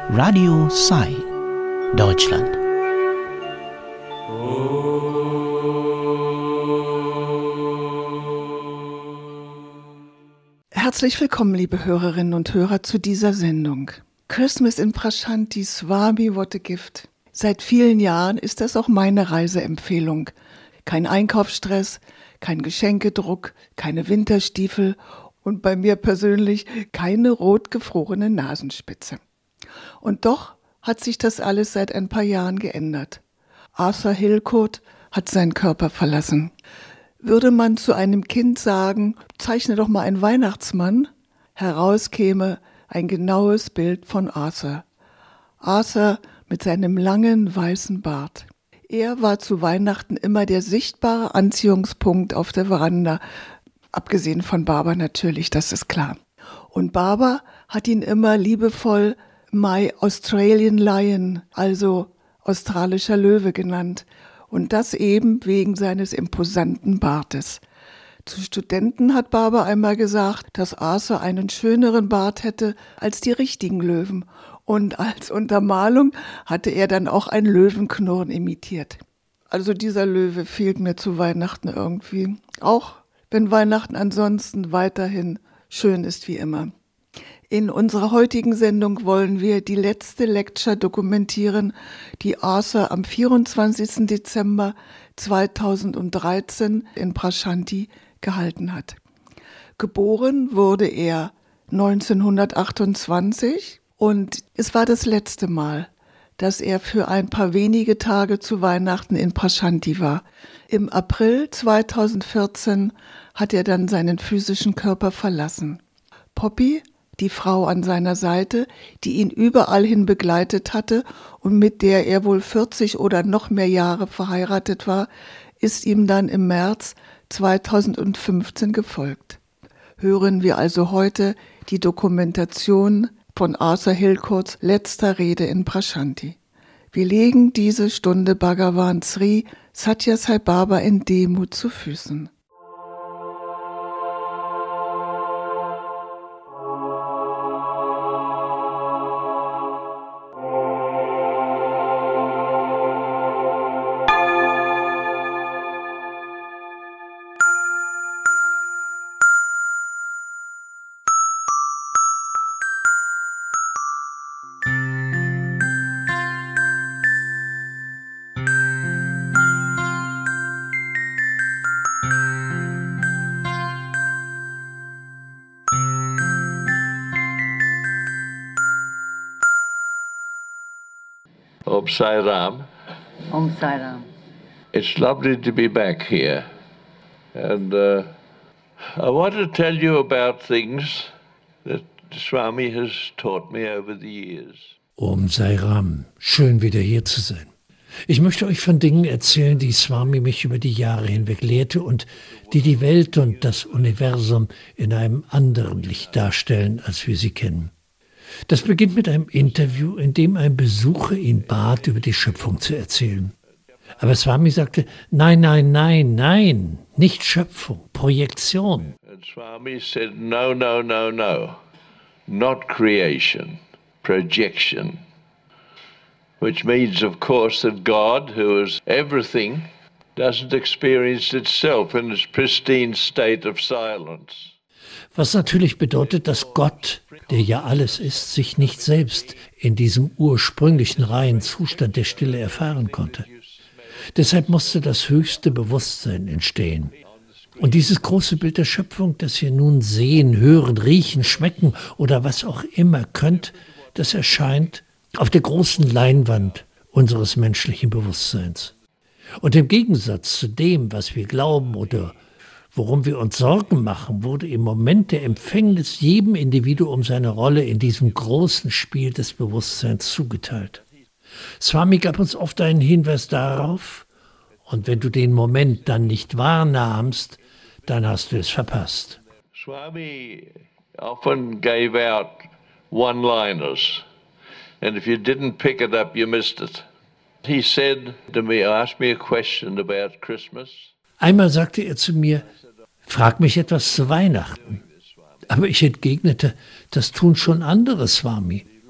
Radio Sai, Deutschland. Herzlich willkommen, liebe Hörerinnen und Hörer, zu dieser Sendung. Christmas in Prashanti, Swami, what a gift. Seit vielen Jahren ist das auch meine Reiseempfehlung. Kein Einkaufsstress, kein Geschenkedruck, keine Winterstiefel und bei mir persönlich keine rotgefrorene Nasenspitze. Und doch hat sich das alles seit ein paar Jahren geändert. Arthur Hillcoat hat seinen Körper verlassen. Würde man zu einem Kind sagen, zeichne doch mal einen Weihnachtsmann, heraus käme ein genaues Bild von Arthur. Arthur mit seinem langen weißen Bart. Er war zu Weihnachten immer der sichtbare Anziehungspunkt auf der Veranda, abgesehen von Barbara natürlich, das ist klar. Und Barbara hat ihn immer liebevoll My Australian Lion, also australischer Löwe genannt. Und das eben wegen seines imposanten Bartes. Zu Studenten hat Barbara einmal gesagt, dass Arthur einen schöneren Bart hätte als die richtigen Löwen. Und als Untermalung hatte er dann auch ein Löwenknurren imitiert. Also dieser Löwe fehlt mir zu Weihnachten irgendwie. Auch wenn Weihnachten ansonsten weiterhin schön ist wie immer. In unserer heutigen Sendung wollen wir die letzte Lecture dokumentieren, die Arthur am 24. Dezember 2013 in Prashanti gehalten hat. Geboren wurde er 1928 und es war das letzte Mal, dass er für ein paar wenige Tage zu Weihnachten in Prashanti war. Im April 2014 hat er dann seinen physischen Körper verlassen. Poppy, die Frau an seiner Seite, die ihn überall hin begleitet hatte und mit der er wohl 40 oder noch mehr Jahre verheiratet war, ist ihm dann im März 2015 gefolgt. Hören wir also heute die Dokumentation von Arthur Hillcoats letzter Rede in Prashanti. Wir legen diese Stunde Bhagavan Sri Satya Sai Baba in Demut zu Füßen. Om Sai Ram. Om Sai Ram. It's lovely to be back here. And I want to tell you about things that Swami has taught me over the years. Om Sai Ram. Schön wieder hier zu sein. Ich möchte euch von Dingen erzählen, die Swami mich über die Jahre hinweg lehrte und die die Welt und das Universum in einem anderen Licht darstellen, als wir sie kennen. Das beginnt mit einem Interview, in dem ein Besucher ihn bat, über die Schöpfung zu erzählen. Aber Swami sagte, nein, nein, nein, nein, nicht Schöpfung, Projektion. And Swami said, no, no, no, no, not creation, projection. Which means, of course, that God, who is everything, doesn't experience itself in its pristine state of silence. Was natürlich bedeutet, dass Gott, der ja alles ist, sich nicht selbst in diesem ursprünglichen reinen Zustand der Stille erfahren konnte. Deshalb musste das höchste Bewusstsein entstehen. Und dieses große Bild der Schöpfung, das ihr nun sehen, hören, riechen, schmecken oder was auch immer könnt, das erscheint auf der großen Leinwand unseres menschlichen Bewusstseins. Und im Gegensatz zu dem, was wir glauben oder worum wir uns Sorgen machen, wurde im Moment der Empfängnis jedem Individuum seine Rolle in diesem großen Spiel des Bewusstseins zugeteilt. Swami gab uns oft einen Hinweis darauf, und wenn du den Moment dann nicht wahrnahmst, dann hast du es verpasst. Swami often gave out one-liners, and if you didn't pick it up, you missed it. He said to me, asked me a question about Christmas. Einmal sagte er zu mir, frag mich etwas zu Weihnachten. Aber ich entgegnete, das tun schon andere, Swami.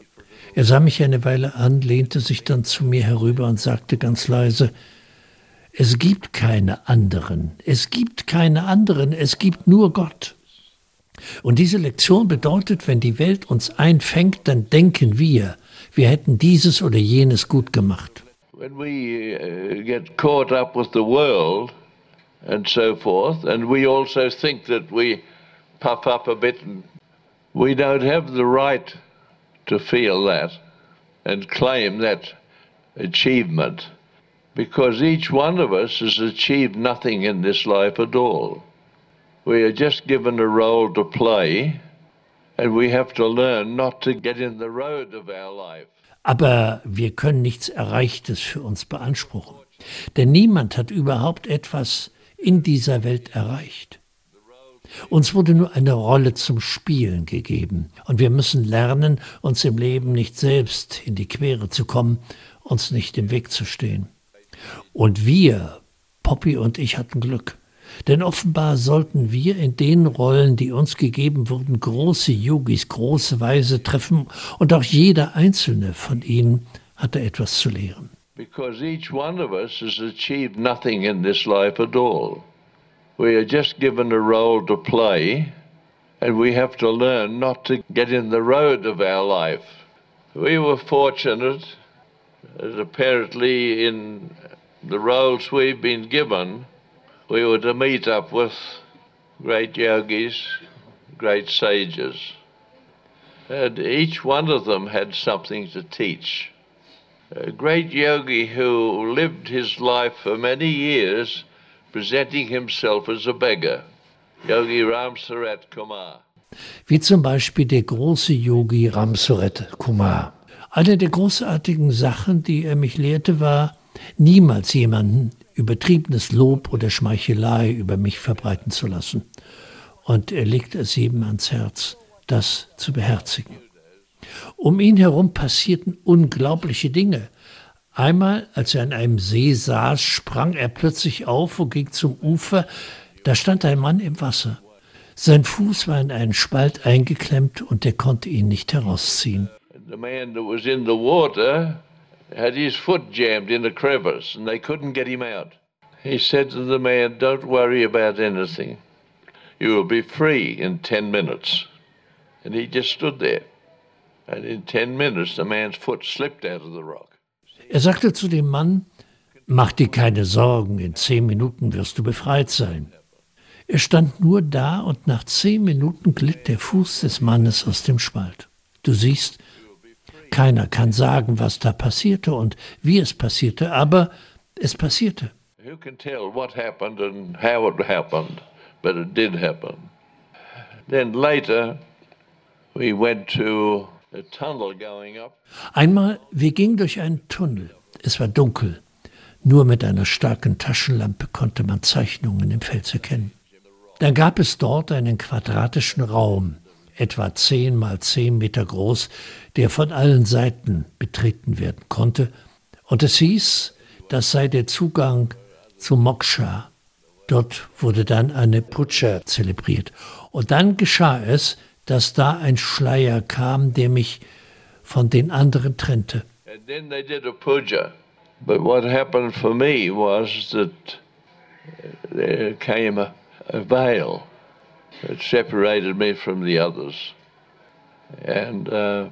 Er sah mich eine Weile an, lehnte sich dann zu mir herüber und sagte ganz leise: Es gibt keine anderen, es gibt keine anderen, es gibt nur Gott. Und diese Lektion bedeutet, wenn die Welt uns einfängt, dann denken wir hätten dieses oder jenes gut gemacht. When we get caught up with the world and so forth, and we also think that we puff up a bit, and we don't have the right to feel that and claim that achievement, because each one of us has achieved nothing in this life at all. We are just given a role to play, and we have to learn not to get in the road of our life. Aber wir können nichts Erreichtes für uns beanspruchen. Denn niemand hat überhaupt etwas in dieser Welt erreicht. Uns wurde nur eine Rolle zum Spielen gegeben. Und wir müssen lernen, uns im Leben nicht selbst in die Quere zu kommen, uns nicht im Weg zu stehen. Und wir, Poppy und ich, hatten Glück. Denn offenbar sollten wir in den Rollen, die uns gegeben wurden, große Yogis, große Weise treffen, und auch jeder einzelne von ihnen hatte etwas zu lehren. Because each one of us has achieved nothing in this life at all. We are just given a role to play, and we have to learn not to get in the road of our life. We were fortunate that apparently in the roles we've been given, we were to meet up with great yogis, great sages. And each one of them had something to teach. A great yogi who lived his life for many years presenting himself as a beggar, Yogi Ramsurat Kumar. Wie zum Beispiel der große Yogi Ramsurat Kumar. Eine der großartigen Sachen, die er mich lehrte, war, niemals jemanden übertriebenes Lob oder Schmeichelei über mich verbreiten zu lassen. Und er legte es jedem ans Herz, das zu beherzigen. Um ihn herum passierten unglaubliche Dinge. Einmal, als er an einem See saß, sprang er plötzlich auf und ging zum Ufer. Da stand ein Mann im Wasser. Sein Fuß war in einen Spalt eingeklemmt und er konnte ihn nicht herausziehen. The man that was in the water had his foot jammed in a crevice and they couldn't get him out. He said to the man, "Don't worry about anything. You will be free in 10 minutes. And he just stood there. And in 10 minutes the man's foot slipped out of the rock. Er sagte zu dem Mann: Mach dir keine Sorgen, in 10 Minuten wirst du befreit sein. Er stand nur da und nach 10 Minuten glitt der Fuß des Mannes aus dem Spalt. Du siehst, keiner kann sagen, was da passierte und wie es passierte, aber es passierte. Who can tell what happened and how it happened? But it did happen. Then later we went to a tunnel going up. Einmal, wir gingen durch einen Tunnel. Es war dunkel. Nur mit einer starken Taschenlampe konnte man Zeichnungen im Fels erkennen. Dann gab es dort einen quadratischen Raum, etwa 10 mal 10 Meter groß, der von allen Seiten betreten werden konnte. Und es hieß, das sei der Zugang zu Moksha. Dort wurde dann eine Puja zelebriert. Und dann geschah es, dass da ein Schleier kam, der mich von den anderen trennte. And then they did a puja. But what happened for me was that there came a veil that separated me from the others. And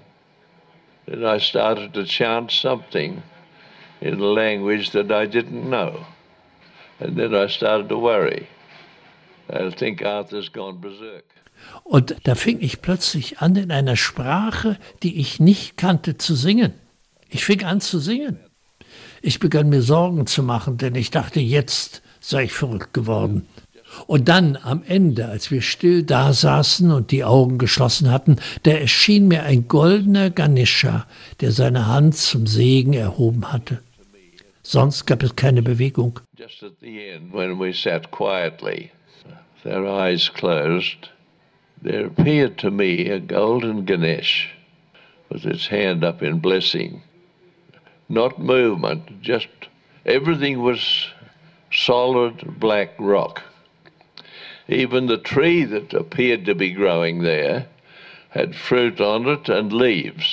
then I started to chant something in a language that I didn't know. And then I started to worry. I think Arthur's gone berserk. Und da fing ich plötzlich an, in einer Sprache, die ich nicht kannte, zu singen. Ich fing an zu singen. Ich begann mir Sorgen zu machen, denn ich dachte, jetzt sei ich verrückt geworden. Und dann am Ende, als wir still da saßen und die Augen geschlossen hatten, da erschien mir ein goldener Ganesha, der seine Hand zum Segen erhoben hatte. Sonst gab es keine Bewegung. Just at the end, when we sat quietly, with our eyes closed, there appeared to me a golden Ganesh with its hand up in blessing. Not movement, just everything was solid black rock. Even the tree that appeared to be growing there had fruit on it and leaves.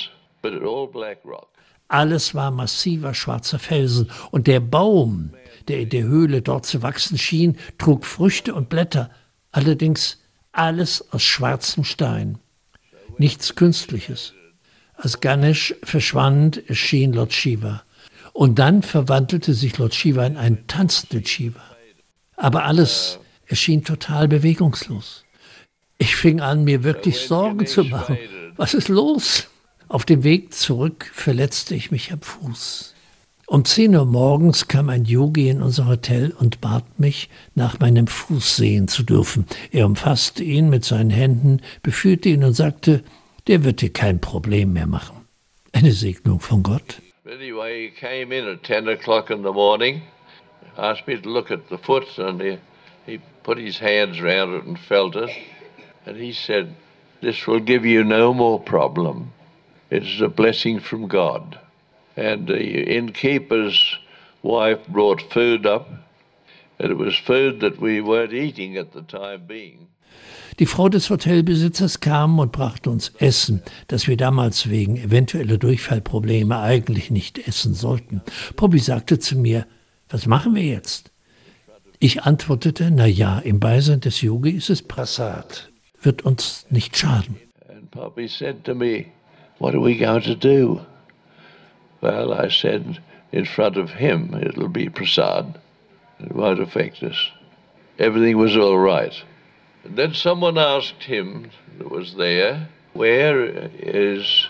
but all black rock. Alles war massiver schwarzer Felsen, und der Baum, der in der Höhle dort zu wachsen schien, trug Früchte und Blätter, allerdings alles aus schwarzem Stein. Nichts Künstliches. Als Ganesh verschwand, erschien Lord Shiva. Und dann verwandelte sich Lord Shiva in einen tanzenden Shiva. Aber alles erschien total bewegungslos. Ich fing an, mir wirklich Sorgen zu machen. Was ist los? Auf dem Weg zurück verletzte ich mich am Fuß. Um 10 Uhr morgens kam ein Yogi in unser Hotel und bat mich, nach meinem Fuß sehen zu dürfen. Er umfasste ihn mit seinen Händen, beführte ihn und sagte, der wird dir kein Problem mehr machen. Eine Segnung von Gott. Anyway, he came in at 10 o'clock in the morning, asked me to look at the foot, and he put his hands around it and felt it, and he said, "This will give you no more problem. It is a blessing from God." And the innkeeper's wife brought food up, and it was food that we weren't eating at the time being. Die Frau des Hotelbesitzers kam und brachte uns Essen, das wir damals wegen eventueller Durchfallprobleme eigentlich nicht essen sollten. Poppy sagte zu mir, was machen wir jetzt? Ich antwortete, na ja, im Beisein des Yogi ist es Prasad, wird uns nicht schaden. And Poppy said to me, what are we going to do? Well, I said, in front of him, it'll be Prasad. It won't affect us. Everything was all right. And then someone asked him, that was there, where is...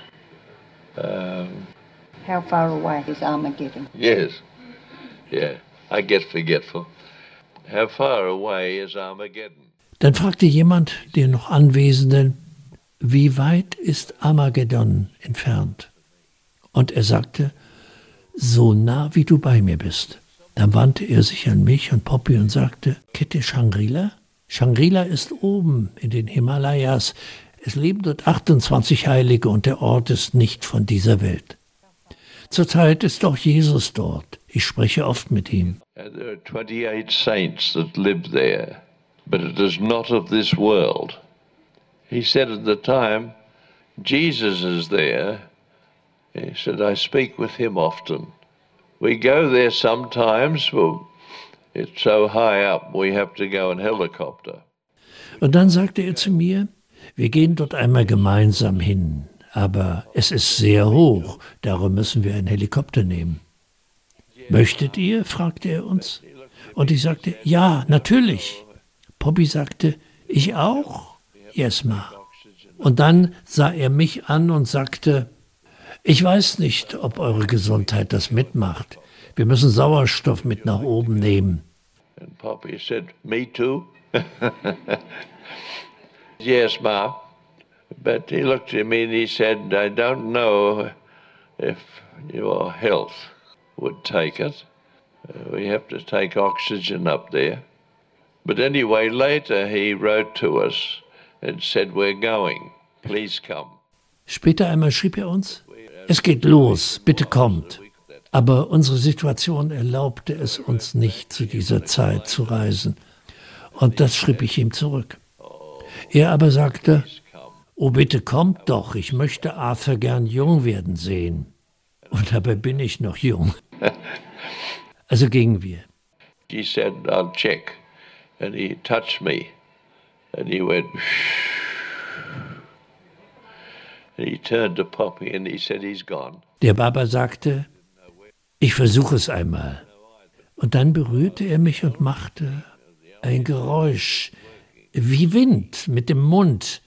How far away is Armageddon? Yes, yeah, I get forgetful. How far away is Armageddon? Dann fragte jemand den noch Anwesenden, wie weit ist Armageddon entfernt? Und er sagte, so nah wie du bei mir bist. Dann wandte er sich an mich und Poppy und sagte, kennt ihr Shangri-La? Shangri-La ist oben in den Himalayas. Es leben dort 28 Heilige und der Ort ist nicht von dieser Welt. Zurzeit ist auch Jesus dort. Ich spreche oft mit ihm. And there are 28 saints that live there, but it is not of this world. He said at the time, Jesus is there. He said, I speak with him often. We go there sometimes, well, it's so high up, we have to go in helicopter. Und dann sagte er zu mir, wir gehen dort einmal gemeinsam hin, aber es ist sehr hoch, darum müssen wir einen Helikopter nehmen. Möchtet ihr? Fragte er uns. Und ich sagte, ja, natürlich. Poppy sagte, ich auch? Yes, ma. Und dann sah er mich an und sagte, ich weiß nicht, ob eure Gesundheit das mitmacht. Wir müssen Sauerstoff mit nach oben nehmen. And Poppy said, me too? Yes, ma. But he looked at me and he said, I don't know if your health would take it. We have to take oxygen up there. But anyway, later he wrote to us and said, we're going. Please come. Später einmal schrieb er uns, es geht los, bitte kommt. Aber unsere Situation erlaubte es uns nicht, zu dieser Zeit zu reisen. Und das schrieb ich ihm zurück. Er aber sagte, oh bitte kommt doch, ich möchte Arthur gern jung werden sehen. Und dabei bin ich noch jung. Also gingen wir. He said, I'll check. And he touched me. And he went, and he turned to Poppy and he said, he's gone. Der Baba sagte, ich versuche es einmal. Und dann berührte er mich und machte ein Geräusch, wie Wind mit dem Mund.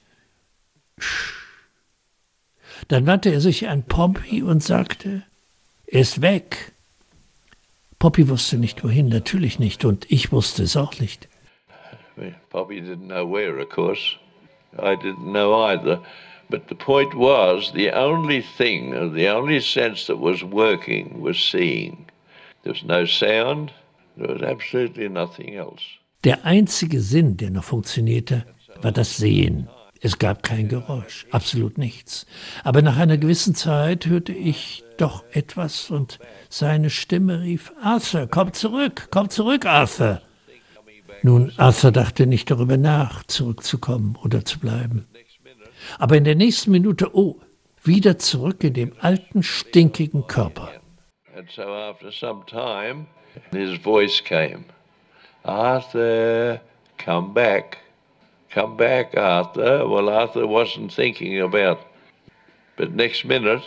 Dann wandte er sich an Poppy und sagte, er ist weg. Poppy wusste nicht wohin, natürlich nicht, und ich wusste es auch nicht. Poppy didn't know where, of course. I didn't know either. But the point was, the only thing, the only sense that was working was seeing. There was no sound, there was absolutely nothing else. Der einzige Sinn, der noch funktionierte, war das Sehen. Es gab kein Geräusch, absolut nichts. Aber nach einer gewissen Zeit hörte ich doch etwas und seine Stimme rief, Arthur, komm zurück, Arthur. Nun, Arthur dachte nicht darüber nach, zurückzukommen oder zu bleiben. Aber in der nächsten Minute, oh, wieder zurück in den alten, stinkigen Körper. And so after some time, his voice came, Arthur, come back. Come back, Arthur. Well, Arthur wasn't thinking about, but next minute,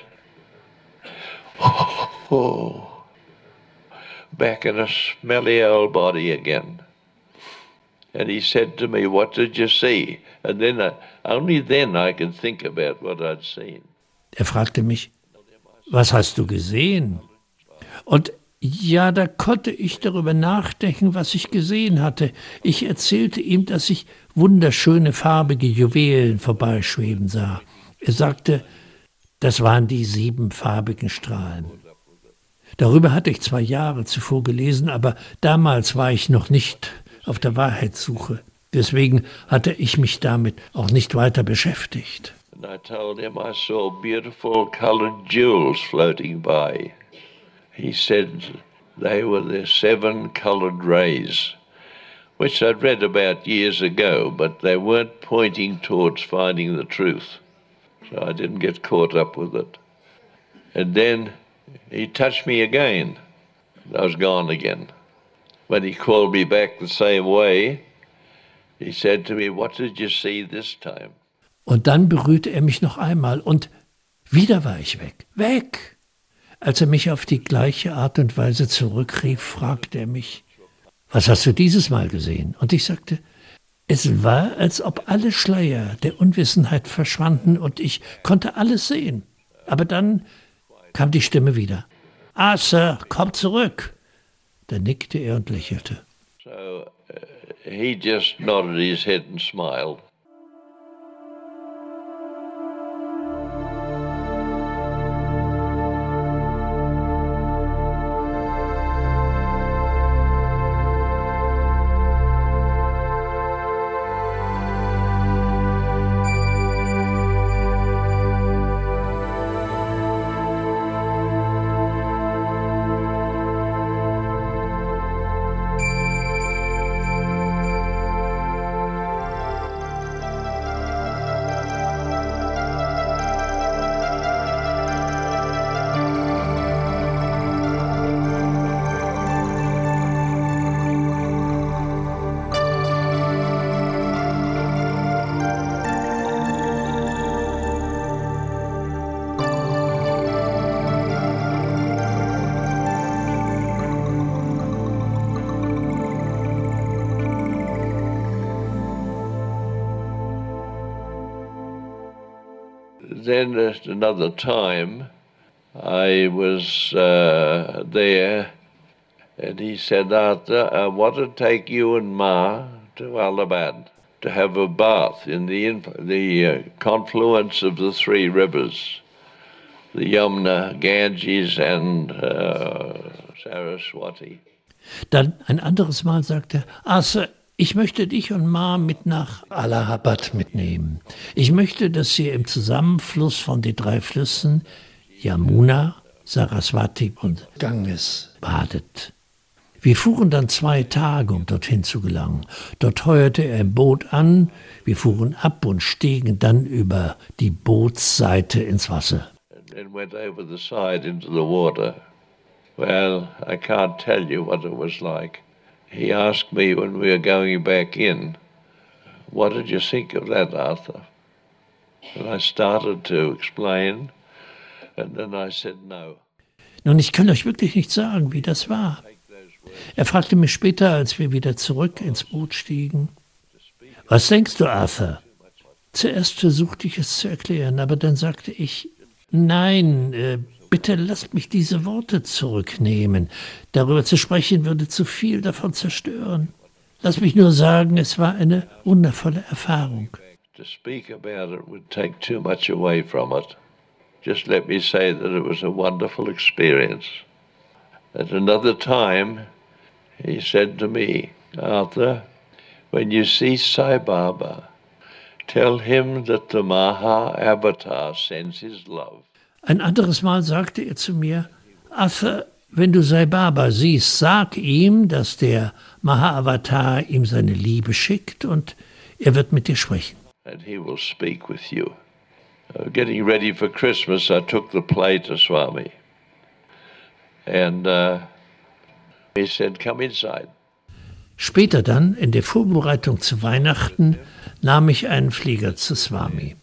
back in a smelly old body again. And he said to me, what did you see? And then, only then I could think about what I'd seen. Er fragte mich, was hast du gesehen? Und ja, da konnte ich darüber nachdenken, was ich gesehen hatte. Ich erzählte ihm, dass ich wunderschöne farbige Juwelen vorbeischweben sah. Er sagte, das waren die 7 farbigen Strahlen. Darüber hatte ich 2 Jahre zuvor gelesen, aber damals war ich noch nicht auf der Wahrheitssuche. Deswegen hatte ich mich damit auch nicht weiter beschäftigt. And I told him I saw beautiful colored jewels floating by. He said they were the 7 colored rays, which I'd read about years ago, but they weren't pointing towards finding the truth. So I didn't get caught up with it. And then he touched me again. I was gone again. When he called me back the same way, he said to me, what did you see this time? Und dann berührte er mich noch einmal und wieder war ich weg. Weg! Als er mich auf die gleiche Art und Weise zurückrief, fragte er mich, was hast du dieses Mal gesehen? Und ich sagte, es war, als ob alle Schleier der Unwissenheit verschwanden und ich konnte alles sehen. Aber dann kam die Stimme wieder. Arthur, komm zurück. Da nickte er und lächelte. So he just nodded his head and smiled. Then at another time, I was there, and he said, Arthur, I want to take you and Ma to Allahabad to have a bath in the confluence of the 3 rivers, the Yamuna, Ganges and Saraswati. Dann ein anderes Mal sagte er, Arthur, ich möchte dich und Ma mit nach Allahabad mitnehmen. Ich möchte, dass ihr im Zusammenfluss von den 3 Flüssen Yamuna, Saraswati und Ganges badet. Wir fuhren dann 2 Tage, um dorthin zu gelangen. Dort heuerte er ein Boot an, wir fuhren ab und stiegen dann über die Bootsseite ins Wasser. And went over the side into the water. Well, I can't tell you what it was like. He asked me when we were going back in, what did you think of that, Arthur? And I started to explain, and then I said no. Nun, ich kann euch wirklich nicht sagen, wie das war. Er fragte mich später, als wir wieder zurück ins Boot stiegen, was denkst du, Arthur? Zuerst versuchte ich es zu erklären, aber dann sagte ich, nein, bitte lasst mich diese Worte zurücknehmen. Darüber zu sprechen würde zu viel davon zerstören. Lass mich nur sagen, es war eine wundervolle Erfahrung. To speak about it would take too much away from it. Just let me say that it was a wonderful experience. At another time, he said to me, Arthur, when you see Sai Baba, tell him that the Maha Avatar sends his love. Ein anderes Mal sagte er zu mir, Arthur, wenn du Sai Baba siehst, sag ihm, dass der Maha-Avatar ihm seine Liebe schickt und er wird mit dir sprechen. And he will speak with you. getting ready for Christmas, I took the play to Swami. And he said, come inside. Später dann, in der Vorbereitung zu Weihnachten, nahm ich einen Flieger zu Swami.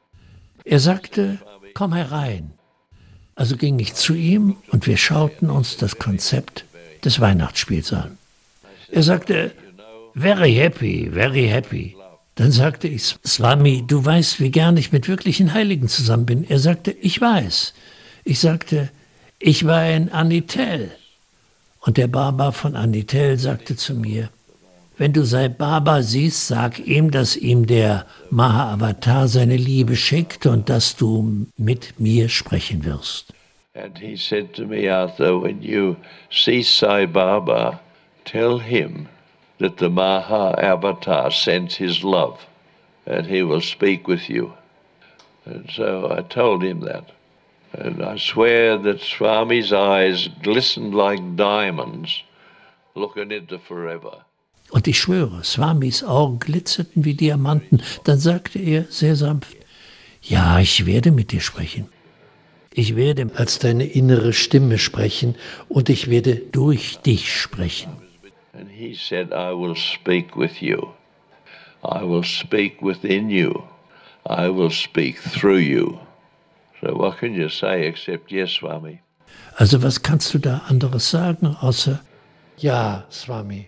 Er sagte, komm herein. Also ging ich zu ihm und wir schauten uns das Konzept des Weihnachtsspiels an. Er sagte, very happy, very happy. Dann sagte ich, Swami, du weißt, wie gern ich mit wirklichen Heiligen zusammen bin. Er sagte, ich weiß. Ich sagte, ich war in Anitel. Und der Baba von Anitel sagte zu mir, wenn du Sai Baba siehst, sag ihm, dass ihm der Maha-Avatar seine Liebe schickt und dass du mit mir sprechen wirst. And he said to me, Arthur, when you see Sai Baba, tell him that the Maha-Avatar sends his love and he will speak with you. And so I told him that. And I swear that Swami's eyes glistened like diamonds looking into forever. Und ich schwöre, Swamis Augen glitzerten wie Diamanten. Dann sagte er sehr sanft, ja, ich werde mit dir sprechen. Ich werde als deine innere Stimme sprechen und ich werde durch dich sprechen. And he said, I will speak with you. I will speak within you. I will speak through you. So what can you say except yes, Swami? Also was kannst du da anderes sagen, außer ja, Swami?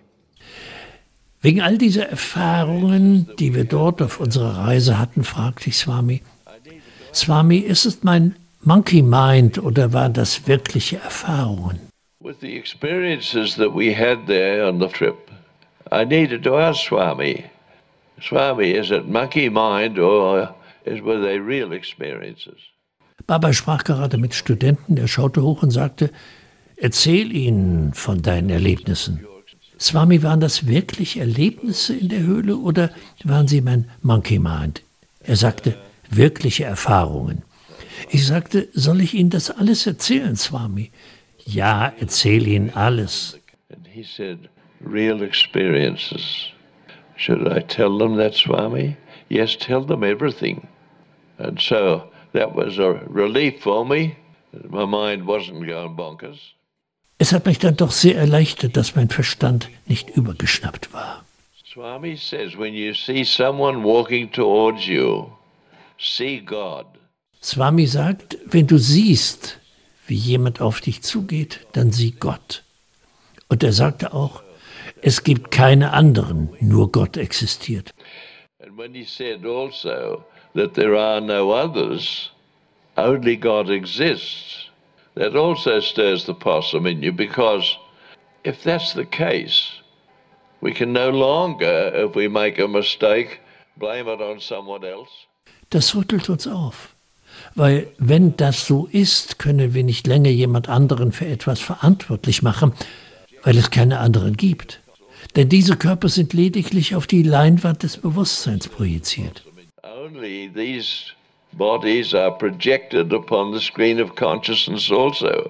Wegen all dieser Erfahrungen, die wir dort auf unserer Reise hatten, fragte ich Swami, Swami, ist es mein Monkey Mind oder waren das wirkliche Erfahrungen? With the experiences that we had there on the trip, I needed to ask Swami, Swami, is it monkey mind or were they real experiences? Baba sprach gerade mit Studenten, er schaute hoch und sagte, erzähl ihnen von deinen Erlebnissen. Swami, waren das wirklich Erlebnisse in der Höhle oder waren sie mein Monkey Mind? Er sagte, wirkliche Erfahrungen. Ich sagte, soll ich Ihnen das alles erzählen, Swami? Ja, erzähl Ihnen alles. And he said, real experiences. Should I tell them that, Swami? Yes, tell them everything. And so that was a relief for me. My mind wasn't going bonkers. Es hat mich dann doch sehr erleichtert, dass mein Verstand nicht übergeschnappt war. Swami says, when you see someone walking towards you, see God. Swami sagt, wenn du siehst, wie jemand auf dich zugeht, dann sieh Gott. Und er sagte auch, es gibt keine anderen, nur Gott existiert. And when he said also that there are no others, only God exists, that also stirs the possum in you, because if that's the case, we can no longer, if we make a mistake, blame it on someone else. Das rüttelt uns auf. Weil wenn das so ist, können wir nicht länger jemand anderen für etwas verantwortlich machen, weil es keine anderen gibt. Denn diese Körper sind lediglich auf die Leinwand des Bewusstseins projiziert. Only these bodies are projected upon the screen of consciousness also.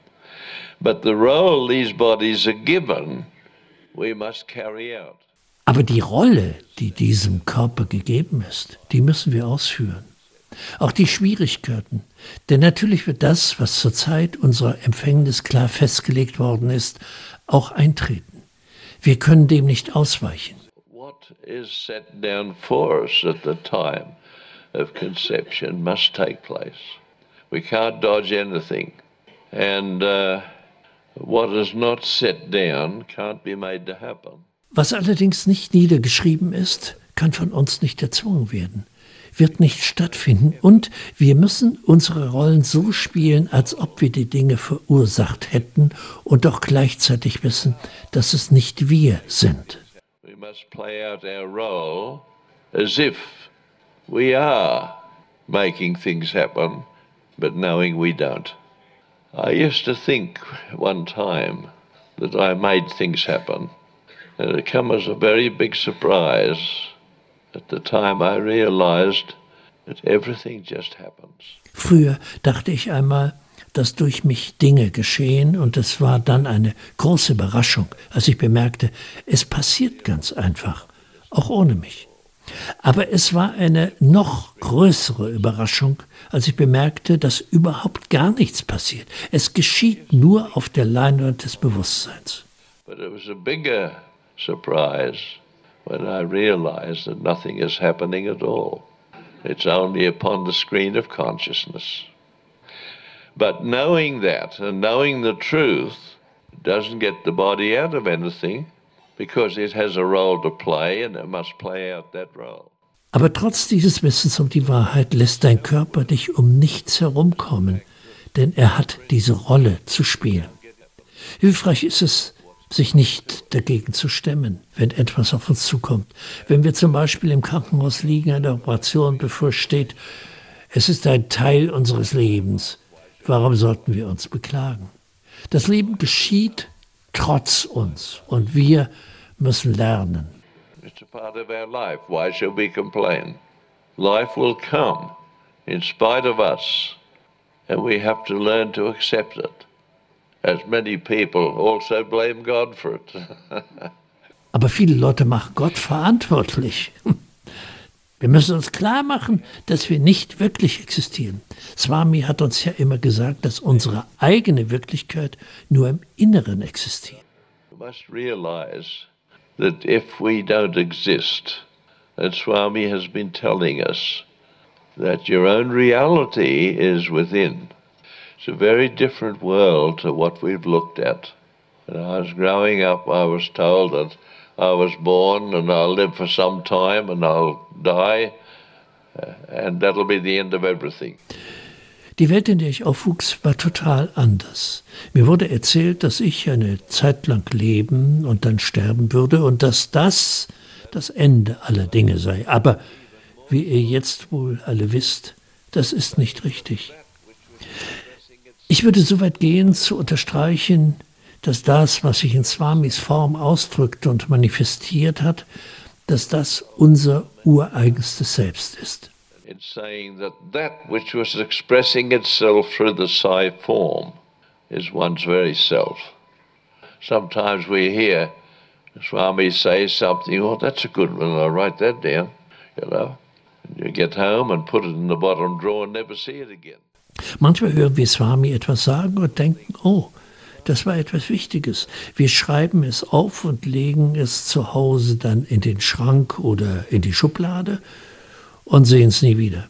But the role these bodies are given, we must carry out. Aber die Rolle, die diesem Körper gegeben ist, die müssen wir ausführen. Auch die Schwierigkeiten. Denn natürlich wird das, was zur Zeit unserer Empfängnis klar festgelegt worden ist, auch eintreten. Wir können dem nicht ausweichen. What is set down for us at the time of conception must take place. We can't dodge anything. And what is not set down can't be made to happen. Was allerdings nicht niedergeschrieben ist, kann von uns nicht erzwungen werden, wird nicht stattfinden und wir müssen unsere Rollen so spielen, als ob wir die Dinge verursacht hätten und doch gleichzeitig wissen, dass es nicht wir sind. We must play out our role as if we are making things happen, but knowing we don't. I used to think one time that I made things happen, and it came as a very big surprise. At the time I realized that everything just happens. Früher dachte ich einmal, dass durch mich Dinge geschehen und es war dann eine große Überraschung, als ich bemerkte, es passiert ganz einfach, auch ohne mich. Aber es war eine noch größere Überraschung, als ich bemerkte, dass überhaupt gar nichts passiert. Es geschieht nur auf der Leinwand des Bewusstseins. But it was a bigger surprise when I realized that nothing is happening at all. It's only upon the screen of consciousness. But knowing that and knowing the truth doesn't get the body out of anything, because it has a role to play and it must play out that role. Aber trotz dieses Wissens um die Wahrheit lässt dein Körper dich um nichts herumkommen, denn er hat diese Rolle zu spielen. Hilfreich ist es, sich nicht dagegen zu stemmen, wenn etwas auf uns zukommt. Wenn wir zum Beispiel im Krankenhaus liegen, eine Operation bevorsteht, es ist ein Teil unseres Lebens. Warum sollten wir uns beklagen? Das Leben geschieht trotz uns und wir müssen lernen. It's a part of our life. Why should we complain? Life will come in spite of us, and we have to learn to accept it. As many people also blame God for it. Aber viele Leute machen Gott verantwortlich. Wir müssen uns klar machen, dass wir nicht wirklich existieren. Swami hat uns ja immer gesagt, dass unsere eigene Wirklichkeit nur im Inneren existiert. We must realize that if we don't exist, and Swami has been telling us that your own reality is within. It's a very different world to what we've looked at. When I was growing up, I was told that I was born and I'll live for some time and I'll die, and that'll be the end of everything. Die Welt, in der ich aufwuchs, war total anders. Mir wurde erzählt, dass ich eine Zeit lang leben und dann sterben würde und dass das das Ende aller Dinge sei. Aber wie ihr jetzt wohl alle wisst, das ist nicht richtig. Ich würde so weit gehen, zu unterstreichen, dass das, was sich in Swamis Form ausdrückt und manifestiert hat, dass das unser ureigenstes Selbst ist. It's saying that that which was expressing itself through the psi form is one's very self. Sometimes we hear Swami say something, oh, that's a good one, I'll write that down, you know. And you get home and put it in the bottom drawer and never see it again. Manchmal hören wir Swami etwas sagen und denken, oh, das war etwas Wichtiges. Wir schreiben es auf und legen es zu Hause dann in den Schrank oder in die Schublade und sehen es nie wieder.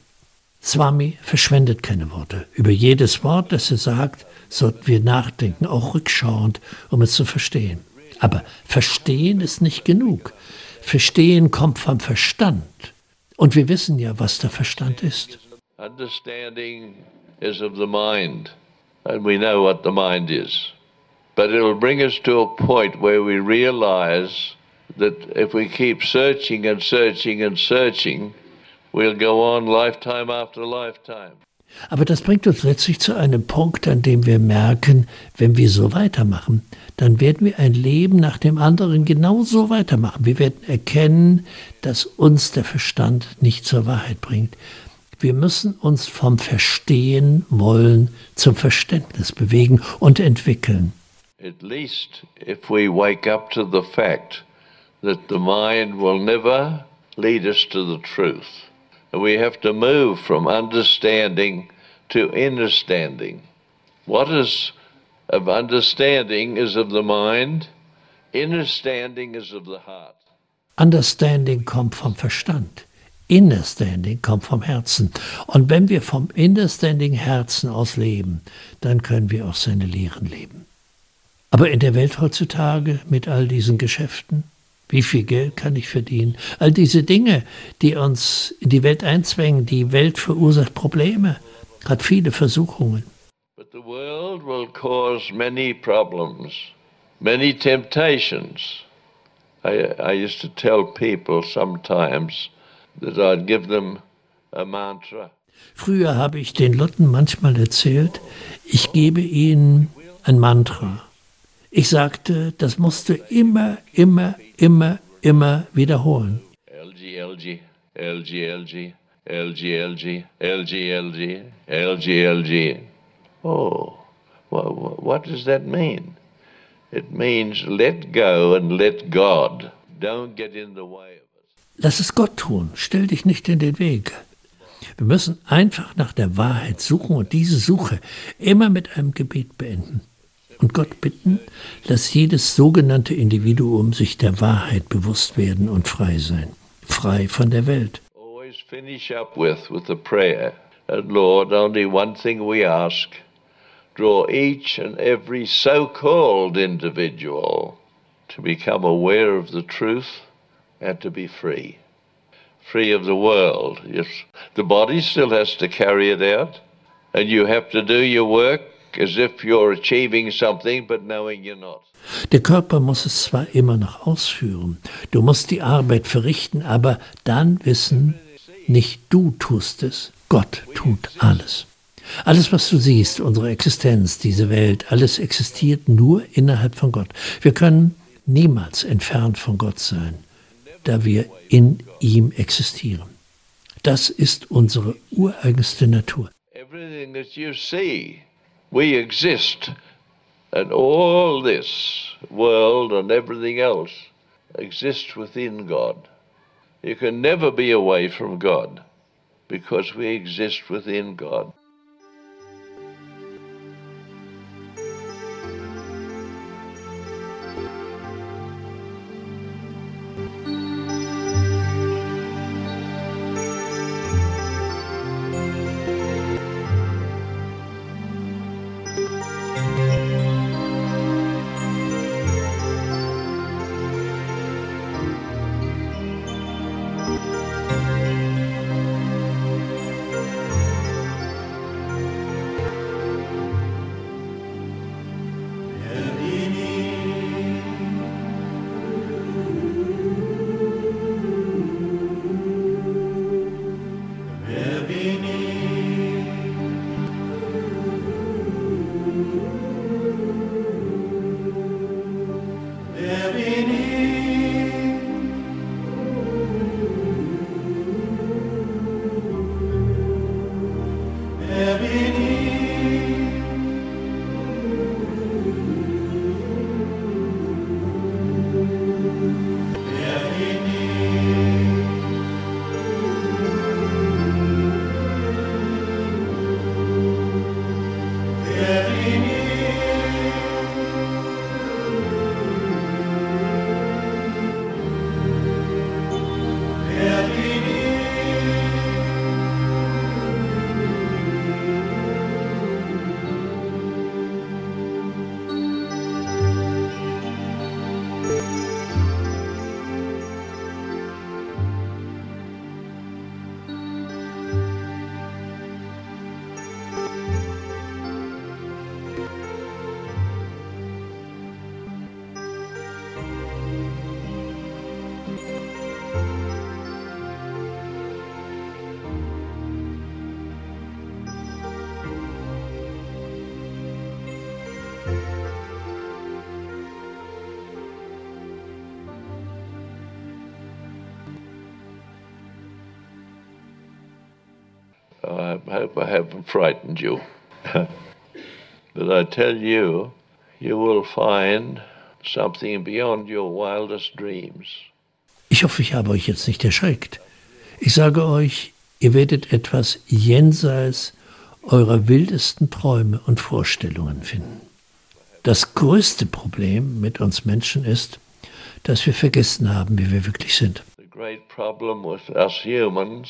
Swami verschwendet keine Worte. Über jedes Wort, das er sagt, sollten wir nachdenken, auch rückschauend, um es zu verstehen. Aber verstehen ist nicht genug. Verstehen kommt vom Verstand. Und wir wissen ja, was der Verstand ist. Understanding is of the mind, and we know what the mind is. But it'll bring us to a point where we realize that if we keep searching and searching and searching, we'll go on lifetime after lifetime. Aber das bringt uns letztlich zu einem Punkt, an dem wir merken, wenn wir so weitermachen, dann werden wir ein Leben nach dem anderen genauso weitermachen. Wir werden erkennen, dass uns der Verstand nicht zur Wahrheit bringt. Wir müssen uns vom Verstehen wollen zum Verständnis bewegen und entwickeln. At least if we wake up to the fact that the mind will never lead us to the truth. And we have to move from understanding to understanding. What is of understanding is of the mind, understanding is of the heart. Understanding kommt vom Verstand. Innerstanding kommt vom Herzen. Und wenn wir vom Innerstanding Herzen aus leben, dann können wir auch seine Lehren leben. Aber in der Welt heutzutage mit all diesen Geschäften, wie viel Geld kann ich verdienen? All diese Dinge, die uns in die Welt einzwängen, die Welt verursacht Probleme, hat viele Versuchungen. But the world will cause many problems, many temptations. I used to tell people sometimes that I'd give them a mantra. Früher habe ich den Leuten manchmal erzählt, ich gebe ihnen ein Mantra. Ich sagte, das musst du immer wiederholen. LG, LG, LG, LG, LG, LG, LG, LG, LG, LG. Oh, what does that mean? It means let go and let God. Don't get in the way of it. lass es Gott tun, stell dich nicht in den Weg. Wir müssen einfach nach der Wahrheit suchen und diese Suche immer mit einem Gebet beenden. Und Gott bitten, lass jedes sogenannte Individuum sich der Wahrheit bewusst werden und frei sein. Frei von der Welt. Always finish up with a prayer. And Lord, only one thing we ask. Draw each and every so-called individual to become aware of the truth and to be free. Free of the world. Yes, the body still has to carry it out, and you have to do your work as if you're achieving something, but knowing you're not. Der Körper muss es zwar immer noch ausführen, du musst die Arbeit verrichten, aber dann wissen, nicht du tust es, Gott tut alles. Alles, was du siehst, unsere Existenz, diese Welt, alles existiert nur innerhalb von Gott. Wir können niemals entfernt von Gott sein, da wir in ihm existieren. Das ist unsere ureigenste Natur. Everything that you see, we exist. And all this world and everything else exists within God. You can never be away from God because we exist within God. I hope I haven't frightened you. But I tell you, you will find something beyond your wildest dreams. Ich hoffe, ich habe euch jetzt nicht erschreckt. Ich sage euch, ihr werdet etwas jenseits eurer wildesten Träume und Vorstellungen finden. Das größte Problem mit uns Menschen ist, dass wir vergessen haben, wie wir wirklich sind. The great problem with us humans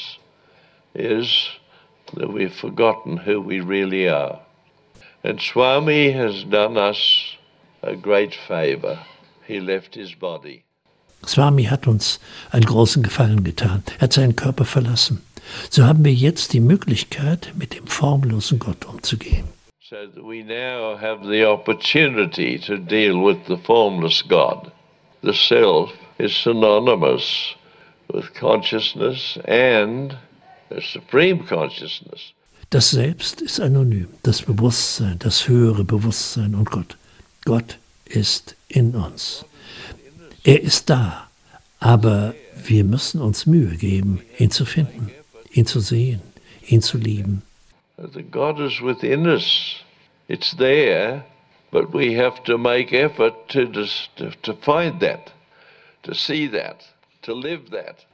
is that we've forgotten who we really are. And Swami has done us a great favor. He left his body. Swami hat uns einen großen Gefallen getan. Er hat seinen Körper verlassen. So haben wir jetzt die Möglichkeit, mit dem formlosen Gott umzugehen. So that we now have the opportunity to deal with the formless God. The self is synonymous with consciousness and the supreme consciousness. Das Selbst ist anonym, das Bewusstsein, das höhere Bewusstsein und Gott. Gott ist in uns. Er ist da, aber wir müssen uns Mühe geben, ihn zu finden, ihn zu sehen, ihn zu lieben. The God is within us. It's there, but we have to make effort to find that, to see that, to live that.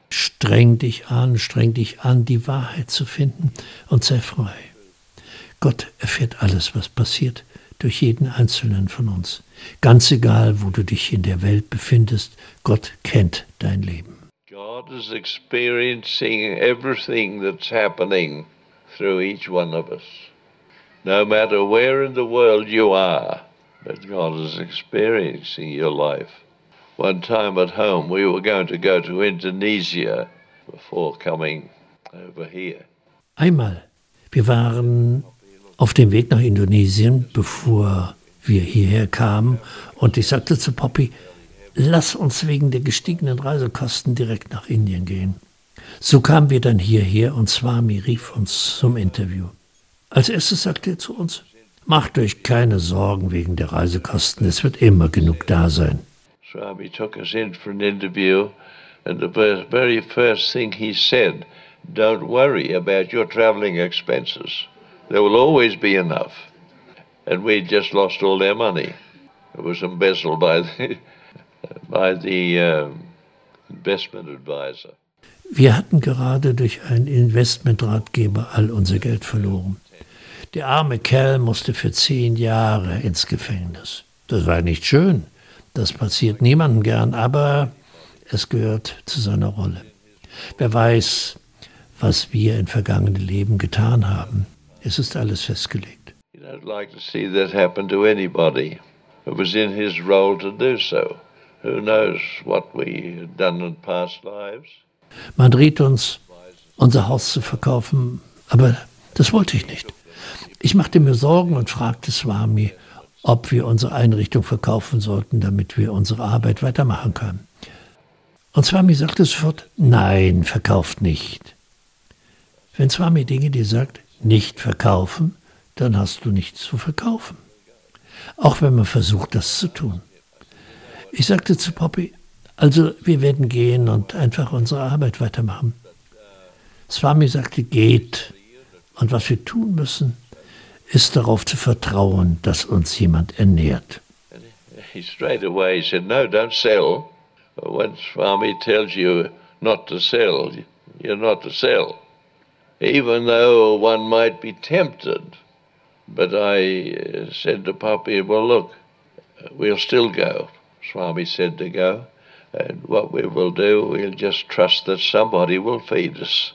Streng dich an, die Wahrheit zu finden und sei frei. Gott erfährt alles, was passiert, durch jeden Einzelnen von uns. Ganz egal, wo du dich in der Welt befindest, Gott kennt dein Leben. God is experiencing everything that's happening through each one of us. No matter where in the world you are, but God is experiencing your life. One time at home, we were going to go to Indonesia before coming over here. Einmal, wir waren auf dem Weg nach Indonesien, bevor wir hierher kamen, und ich sagte zu Poppy, lass uns wegen der gestiegenen Reisekosten direkt nach Indien gehen. So kamen wir dann hierher und Swami rief uns zum Interview. Als erstes sagte er zu uns, macht euch keine Sorgen wegen der Reisekosten, es wird immer genug da sein. Swami took us in for an interview, and the very first thing he said, don't worry about your traveling expenses. There will always be enough. And we just lost all their money. It was embezzled by the investment advisor. Wir hatten gerade durch einen Investmentratgeber all unser Geld verloren. Der arme Kerl musste für 10 Jahre ins Gefängnis. Das war nicht schön. Das passiert niemandem gern, aber es gehört zu seiner Rolle. Wer weiß, was wir in vergangenen Leben getan haben. Es ist alles festgelegt. You don't like to see that happen to anybody. It was in his role to do so. Who knows what we had done in past lives? Man riet uns, unser Haus zu verkaufen, aber das wollte ich nicht. Ich machte mir Sorgen und fragte Swami, ob wir unsere Einrichtung verkaufen sollten, damit wir unsere Arbeit weitermachen können. Und Swami sagte sofort, nein, verkauft nicht. Wenn Swami Dinge dir sagt, nicht verkaufen, dann hast du nichts zu verkaufen. Auch wenn man versucht, das zu tun. Ich sagte zu Poppy, also wir werden gehen und einfach unsere Arbeit weitermachen. Swami sagte, geht. Und was wir tun müssen, ist darauf zu vertrauen, dass uns jemand ernährt. He straight away said, no, don't sell. When Swami tells you not to sell, you're not to sell. Even though one might be tempted. But I said to Poppy, well, look, we'll still go. Swami said to go. And what we will do, we'll just trust that somebody will feed us.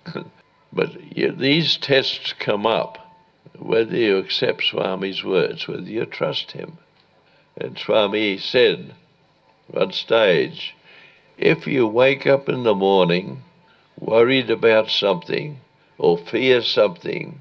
But these tests come up, whether you accept Swami's words, whether you trust him. And Swami said on stage, if you wake up in the morning worried about something or fear something,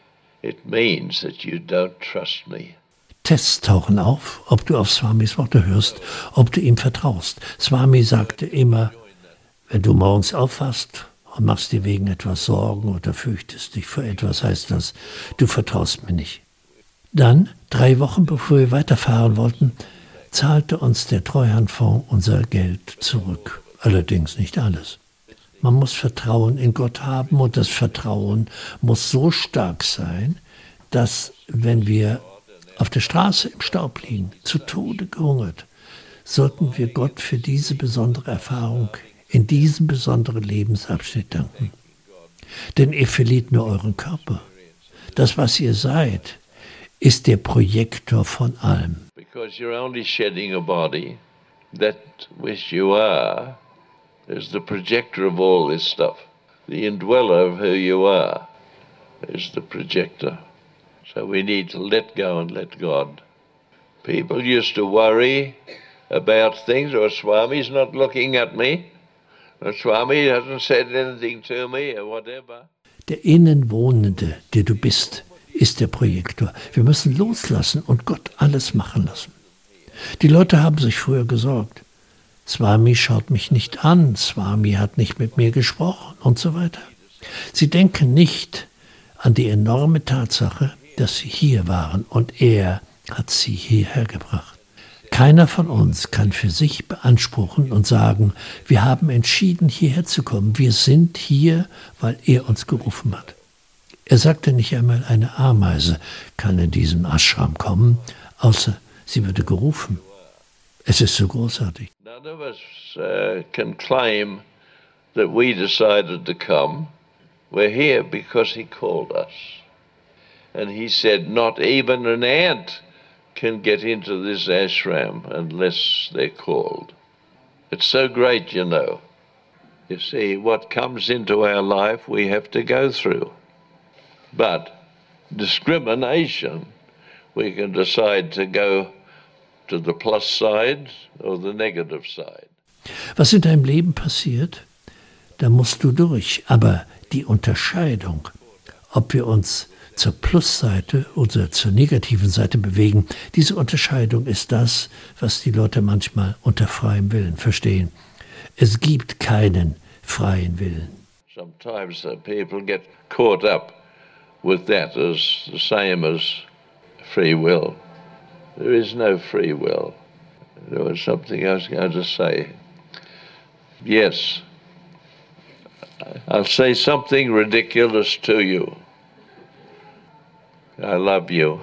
it means that you don't trust me. Tests tauchen auf, ob du auf Swamis Worte hörst, ob du ihm vertraust. Swami sagte immer, wenn du morgens aufwachst und machst dir wegen etwas Sorgen oder fürchtest dich vor etwas, heißt das, du vertraust mir nicht. Dann, 3 Wochen bevor wir weiterfahren wollten, zahlte uns der Treuhandfonds unser Geld zurück. Allerdings nicht alles. Man muss Vertrauen in Gott haben und das Vertrauen muss so stark sein, dass, wenn wir auf der Straße im Staub liegen, zu Tode gehungert, sollten wir Gott für diese besondere Erfahrung in diesem besonderen Lebensabschnitt danken. Denn ihr verliert nur euren Körper. Das, was ihr seid, ist der Projektor von allem. Because you're only shedding a body, that which you are is the projector of all this stuff. The indweller of who you are is the projector. So we need to let go and let God. People used to worry about things, or Swami's not looking at me, or Swami hasn't said anything to me, or whatever. Der Innenwohnende, der du bist, ist der Projektor. Wir müssen loslassen und Gott alles machen lassen. Die Leute haben sich früher gesorgt. Swami schaut mich nicht an, Swami hat nicht mit mir gesprochen und so weiter. Sie denken nicht an die enorme Tatsache, dass sie hier waren und er hat sie hierher gebracht. Keiner von uns kann für sich beanspruchen und sagen, wir haben entschieden, hierher zu kommen. Wir sind hier, weil er uns gerufen hat. Er sagte nicht einmal, eine Ameise kann in diesen Ashram kommen, außer sie würde gerufen. Es ist so großartig. None of us can claim that we decided to come. We're here because he called us. And he said not even an ant can get into this ashram unless they're called. It's so great, you know. You see, what comes into our life we have to go through. But discrimination, we can decide to go to the plus side or the negative side. Was in deinem Leben passiert, da musst du durch. Aber die Unterscheidung, ob wir uns zur Plusseite oder zur negativen Seite bewegen, diese Unterscheidung ist das, was die Leute manchmal unter freiem Willen verstehen. Es gibt keinen freien Willen. Sometimes people get caught up with that as the same as free will. There is no free will. There was something I was going to say. Yes, I'll say something ridiculous to you. I love you.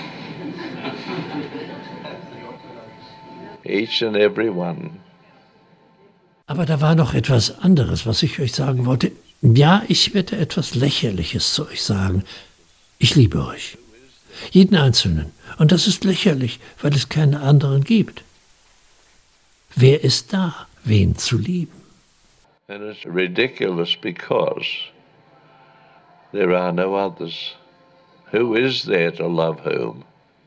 Each and every one. Aber da war noch etwas anderes, was ich euch sagen wollte. Ja, ich werde etwas Lächerliches zu euch sagen. Ich liebe euch. Jeden Einzelnen. Und das ist lächerlich, weil es keine anderen gibt. Wer ist da, wen zu lieben? And it's ridiculous because there are no others. Who is there to love whom?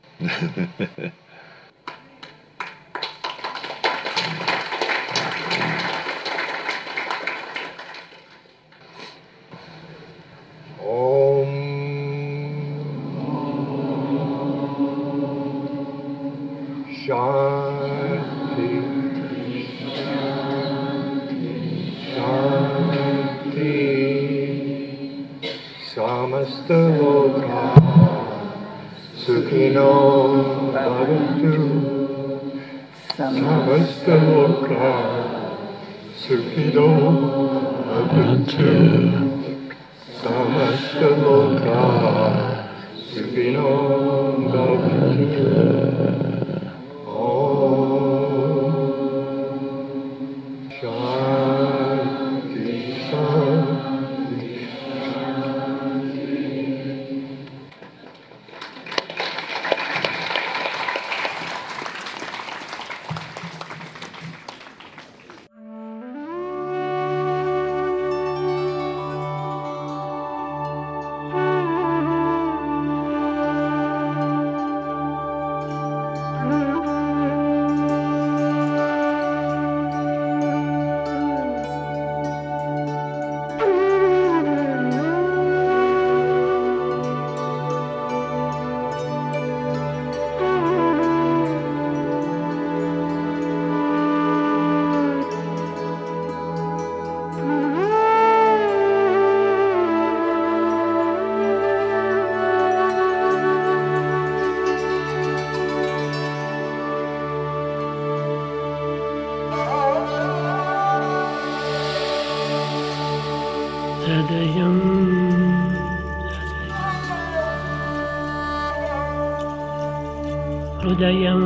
हृदयं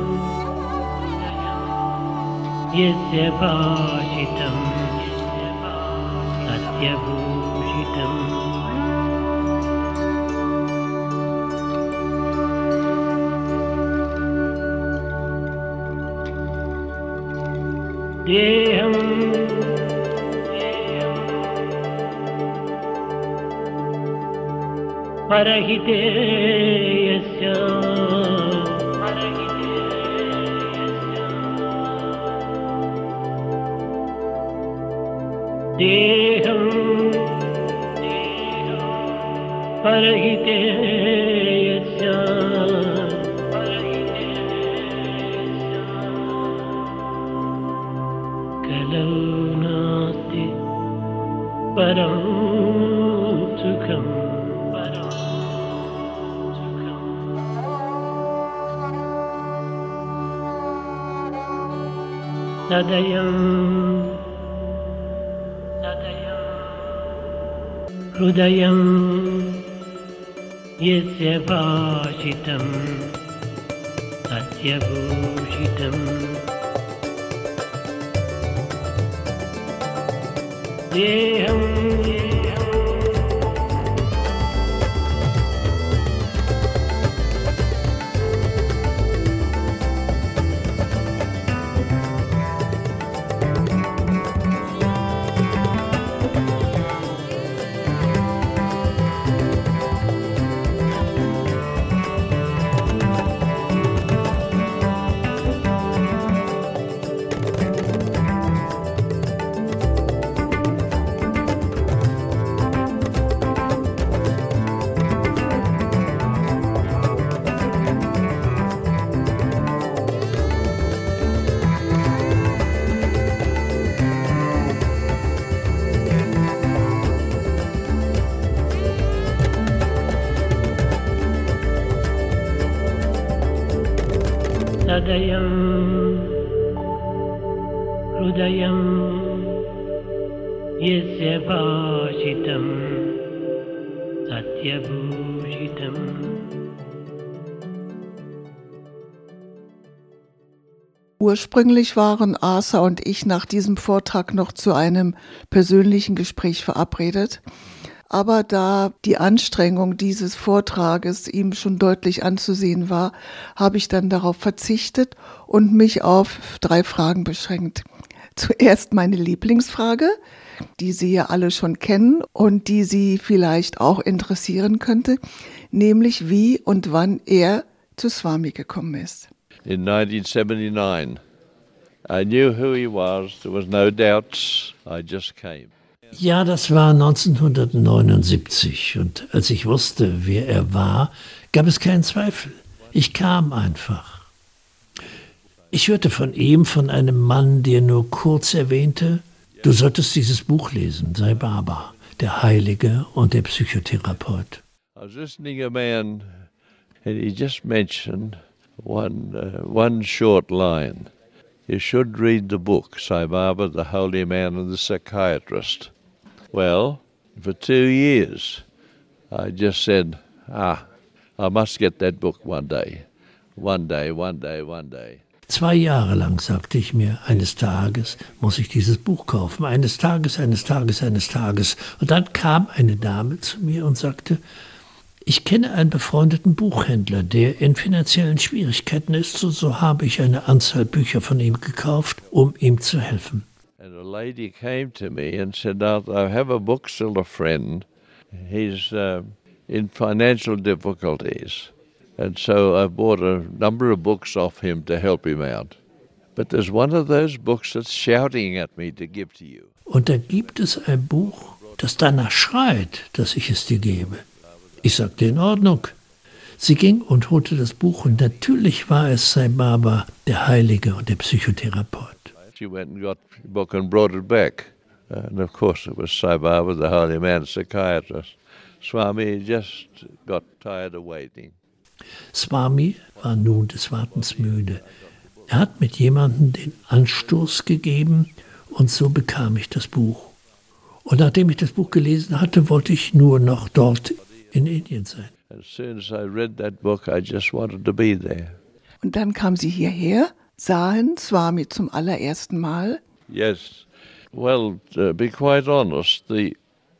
यस्य भाषितं सत्यभूषितम् देहं परहिते यस्य देहं परहिते यस्य कलौ नास्ति परं सुखम् सदयं हृदयं यस्य भाषितं सत्यभूषितम् Deham Sadayam Hrudayam Yasya Bhashitam Satyabhushitam. Ursprünglich waren Asa und ich nach diesem Vortrag noch zu einem persönlichen Gespräch verabredet. Aber da die Anstrengung dieses Vortrages ihm schon deutlich anzusehen war, habe ich dann darauf verzichtet und mich auf 3 Fragen beschränkt. Zuerst meine Lieblingsfrage, die Sie ja alle schon kennen und die Sie vielleicht auch interessieren könnte, nämlich wie und wann er zu Swami gekommen ist. In 1979, I knew who he was. There was no doubt. I just came. Ja, das war 1979 und als ich wusste, wer er war, gab es keinen Zweifel. Ich kam einfach. Ich hörte von ihm, von einem Mann, der nur kurz erwähnte, du solltest dieses Buch lesen, Sai Baba, der Heilige und der Psychotherapeut. I was listening to a man and he just mentioned one short line. You should read the book, Sai Baba, the Holy Man and the Psychiatrist. Well, for 2 years, I just said, I must get that book one day. One day, one day, one day. 2 Jahre lang sagte ich mir, eines Tages muss ich dieses Buch kaufen, eines Tages, eines Tages, eines Tages. Und dann kam eine Dame zu mir und sagte, ich kenne einen befreundeten Buchhändler, der in finanziellen Schwierigkeiten ist, und so habe ich eine Anzahl Bücher von ihm gekauft, um ihm zu helfen. And a lady came to me and said, I have a bookseller friend. He's in financial difficulties. And so I bought a number of books off him to help him out. But there's one of those books that's shouting at me to give to you. Und da gibt es ein Buch, das danach schreit, dass ich es dir gebe. Ich sagte, in Ordnung. Sie ging und holte das Buch und natürlich war es Sai Baba, der Heilige und der Psychotherapeut. She went and got the book and brought it back. And of course it was Sai Baba, the Holy Man, Psychiatrist. Swami just got tired of waiting. Swami war nun des Wartens müde. Er hat mit jemandem den Anstoß gegeben und so bekam ich das Buch. Und nachdem ich das Buch gelesen hatte, wollte ich nur noch dort in Indien sein. As soon as I read that book, I just wanted to be there. Und dann kam sie hierher, sahen Swami zum allerersten Mal. Yes. Well, to be quite honest, I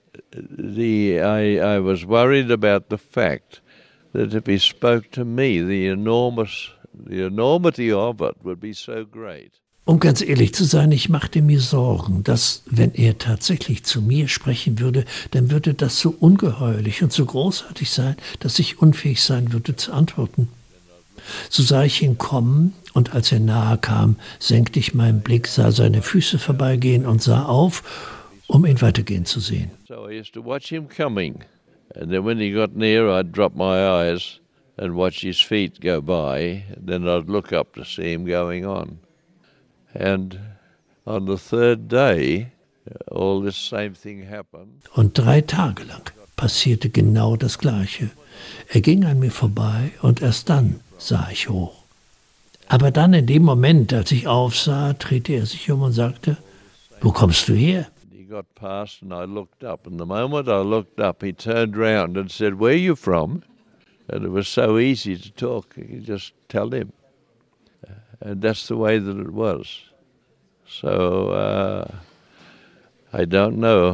was worried about the fact that if he spoke to me, the enormity of it would be so great. Um ganz ehrlich zu sein, ich machte mir Sorgen, dass, wenn er tatsächlich zu mir sprechen würde, dann würde das so ungeheuerlich und so großartig sein, dass ich unfähig sein würde zu antworten. So sah ich ihn kommen, und als er nahe kam, senkte ich meinen Blick, sah seine Füße vorbeigehen und sah auf, um ihn weitergehen zu sehen. So I used to watch him coming, and then when he got near, I'd drop my eyes and watch his feet go by, and then I'd look up to see him going on. And on the 3rd day, all this same thing happened. Und 3 Tage lang passierte genau das Gleiche. Er ging an mir vorbei und erst dann sah ich hoch. Aber dann in dem Moment, als ich aufsah, drehte er sich um und sagte, wo kommst du her? He got past and I looked up, and the moment I looked up, he turned round and said, "Where are you from?" And it was so easy to talk, you could just tell him. And that's the way that it was. So I don't know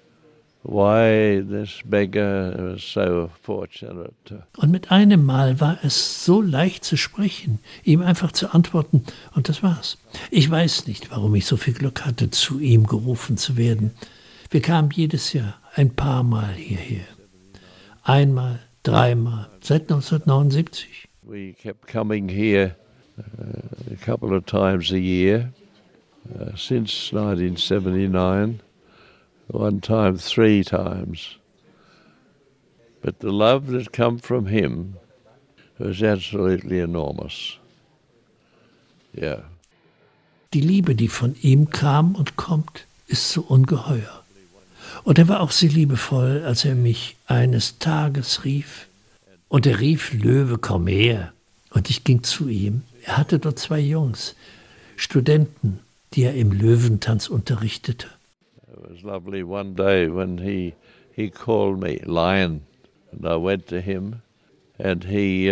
why this beggar was so fortunate. Und mit einem Mal war es so leicht zu sprechen, ihm einfach zu antworten, und das war's. Ich weiß nicht, warum ich so viel Glück hatte, zu ihm gerufen zu werden. Wir kamen jedes Jahr ein paar Mal hierher. Einmal, dreimal, seit 1979. We kept coming here a couple of times a year since 1979. One time, 3 times. But the love that come from him was absolutely enormous. Yeah. Die Liebe, die von ihm kam und kommt, ist so ungeheuer. Und er war auch sehr liebevoll, als er mich eines Tages rief. Und er rief, Löwe, komm her. Und ich ging zu ihm. Er hatte dort 2 Jungs, Studenten, die er im Löwentanz unterrichtete. It was lovely one day when he called me Lion, and I went to him, and he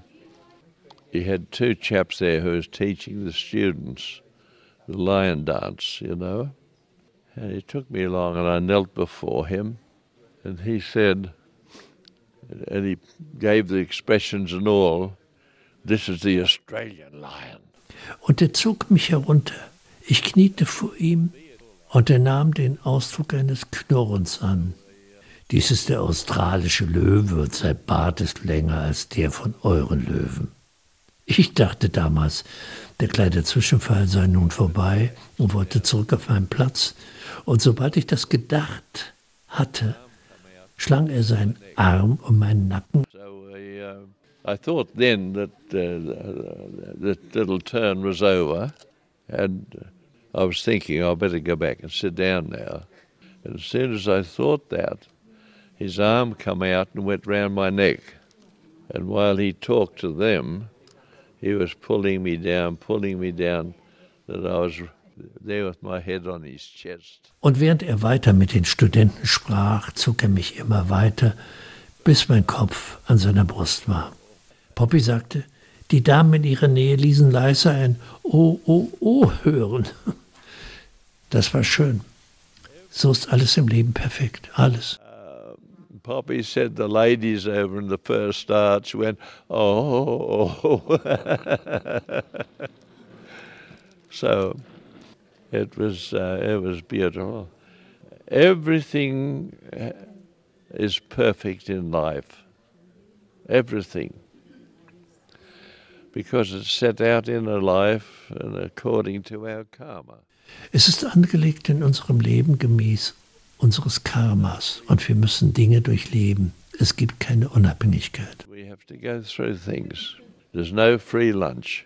had 2 chaps there who was teaching the students the lion dance, you know. And he took me along, and I knelt before him, and he said, and he gave the expressions and all, "This is the Australian lion." Und er zog mich herunter. Ich kniete vor ihm, und er nahm den Ausdruck eines Knurrens an. Dies ist der australische Löwe und sein Bart ist länger als der von euren Löwen. Ich dachte damals, der kleine Zwischenfall sei nun vorbei und wollte zurück auf meinen Platz. Und sobald ich das gedacht hatte, schlang er seinen Arm um meinen Nacken. So I thought then that that little turn was over, and I was thinking I better go back and sit down now. And as soon as I thought that, his arm come out and went round my neck. And while he talked to them, he was pulling me down, that I was there with my head on his chest. Und während er weiter mit den Studenten sprach, zog er mich immer weiter, bis mein Kopf an seiner Brust war. Poppy sagte, die Damen in ihrer Nähe ließen leise ein Oh, oh, oh hören. Das war schön. So ist alles im Leben perfekt, alles. Poppy said the ladies over in the first arch went, oh, oh, oh. So it was beautiful. Everything is perfect in life. Everything. Because it's set out in our life and according to our karma. Es ist angelegt in unserem Leben gemäß unseres Karmas und wir müssen Dinge durchleben. Es gibt keine Unabhängigkeit. We have to go through things. There's no free lunch.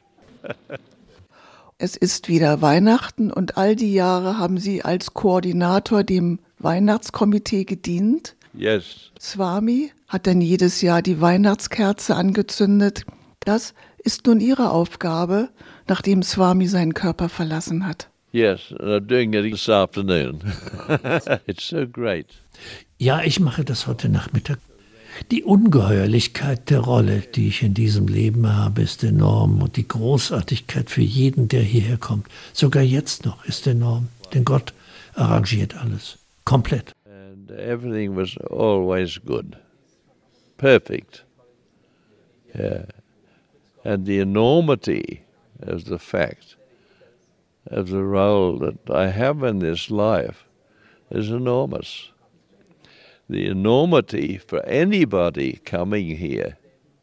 Es ist wieder Weihnachten und all die Jahre haben Sie als Koordinator dem Weihnachtskomitee gedient. Yes. Swami hat dann jedes Jahr die Weihnachtskerze angezündet. Das ist nun Ihre Aufgabe, nachdem Swami seinen Körper verlassen hat. Yes, and I'm doing it this afternoon. It's so great. Ja, ich mache das heute Nachmittag. Die Ungeheuerlichkeit der Rolle, die ich in diesem Leben habe, ist enorm und die Großartigkeit für jeden, der hierher kommt, sogar jetzt noch, ist enorm. Denn Gott arrangiert alles. Komplett. And everything was always good. Perfect. Yeah. And the enormity of the fact of the role that I have in this life is enormous. The enormity for anybody coming here,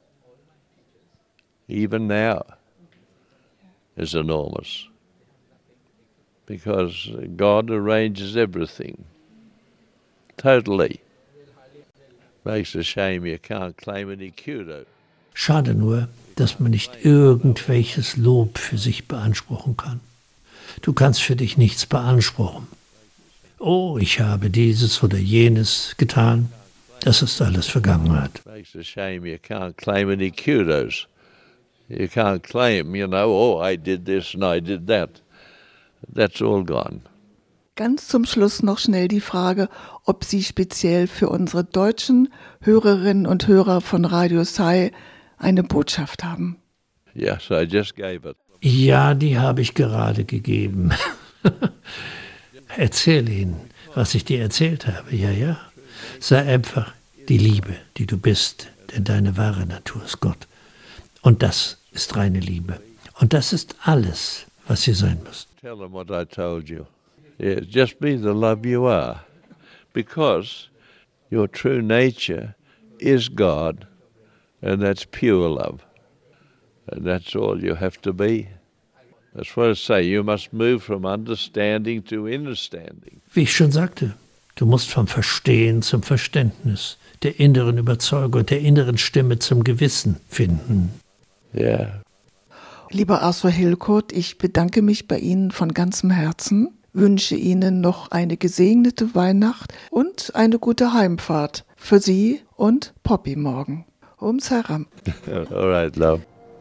even now, is enormous. Because God arranges everything. Totally. Makes a shame you can't claim any kudo. Schade nur, dass man nicht irgendwelches Lob für sich beanspruchen kann. Du kannst für dich nichts beanspruchen. Oh, ich habe dieses oder jenes getan. Das ist alles Vergangenheit. Makes a shame you can't claim any kudos. You can't claim, oh, I did this and I did that. That's all gone. Ganz zum Schluss noch schnell die Frage, ob Sie speziell für unsere deutschen Hörerinnen und Hörer von Radio Sai eine Botschaft haben. Yes, I just gave it. Ja, die habe ich gerade gegeben. Erzähl ihnen, was ich dir erzählt habe. Ja, ja. Sei einfach die Liebe, die du bist, denn deine wahre Natur ist Gott. Und das ist reine Liebe. Und das ist alles, was ihr sein müsst. Tell them what I told you. Yeah, just be the love you are. Because your true nature is God, and that's pure love. And that's all you have to be. That's what I say. You must move from understanding to understanding. Wie ich schon sagte, du musst vom Verstehen zum Verständnis, der inneren Überzeugung, der inneren Stimme zum Gewissen finden. Yeah. Lieber Arthur Hillcoat, ich bedanke mich bei Ihnen von ganzem Herzen, wünsche Ihnen noch eine gesegnete Weihnacht und eine gute Heimfahrt für Sie und Poppy morgen. Om Saram. All right, love.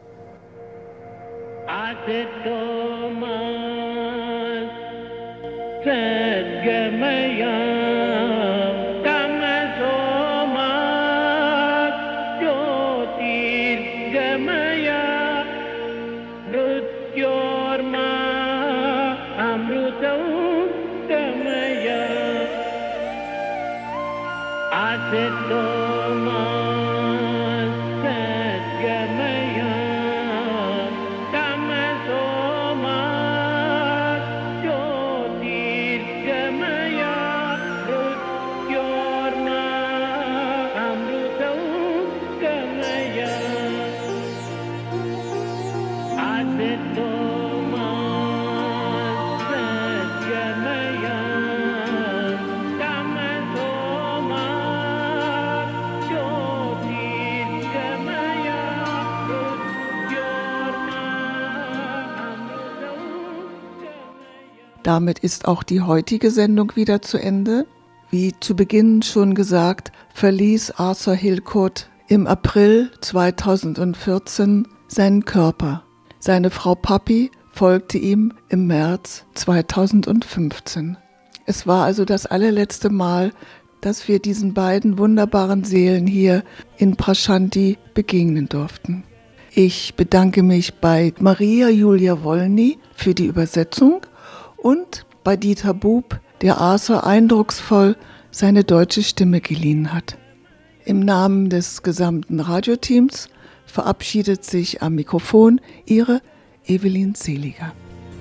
Damit ist auch die heutige Sendung wieder zu Ende. Wie zu Beginn schon gesagt, verließ Arthur Hillcoat im April 2014 seinen Körper. Seine Frau Poppy folgte ihm im März 2015. Es war also das allerletzte Mal, dass wir diesen beiden wunderbaren Seelen hier in Prashanti begegnen durften. Ich bedanke mich bei Maria Julia Wolny für die Übersetzung und bei Dieter Bub, der Arthur eindrucksvoll seine deutsche Stimme geliehen hat. Im Namen des gesamten Radioteams verabschiedet sich am Mikrofon Ihre Evelyn Seliger.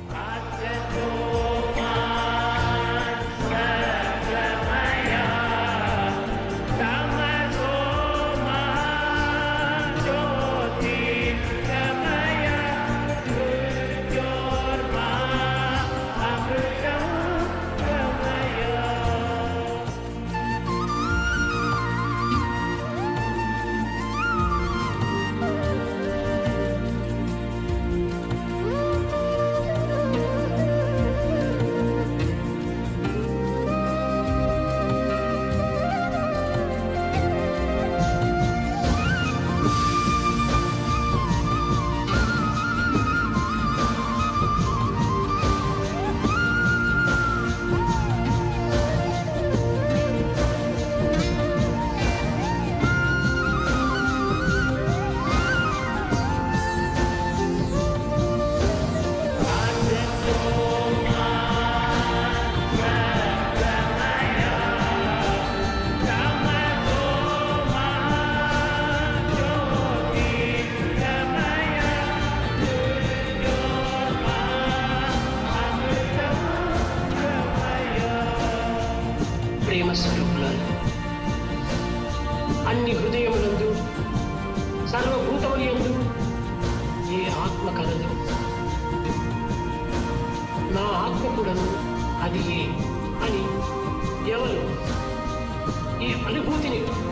స్వరూపులారా, అన్ని హృదయములందు సర్వభూతములందు ఏ ఆత్మ కలదు, నా ఆత్మ కూడాను అది ఏ అని ఎవరు ఈ అనుభూతిని